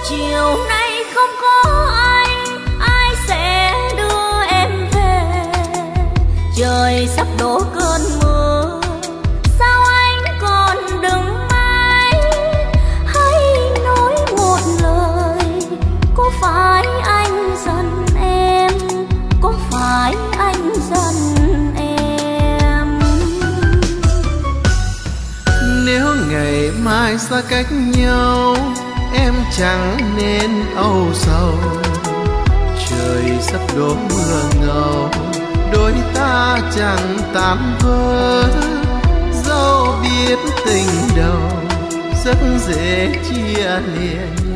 chiều nay không có anh, ai sẽ đưa em về? Trời sắp đổ cơn mưa, sao anh còn đứng mãi? Hãy nói một lời, có phải anh giận em? Có phải anh giận em? Nếu ngày mai xa cách nhau, em chẳng nên âu sầu. Trời sắp đổ mưa ngâu, đôi ta chẳng tàn vỡ. Dẫu biết tình đầu rất dễ chia lìa nhau.